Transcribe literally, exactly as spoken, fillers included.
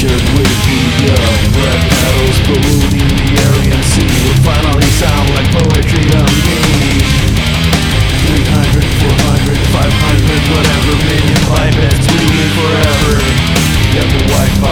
shared with me. Yeah, breath petals polluting the Aryan Sea will finally sound like poetry to me. Three hundred, four hundred, five hundred, whatever million bipeds bleeding forever. Yeah, the white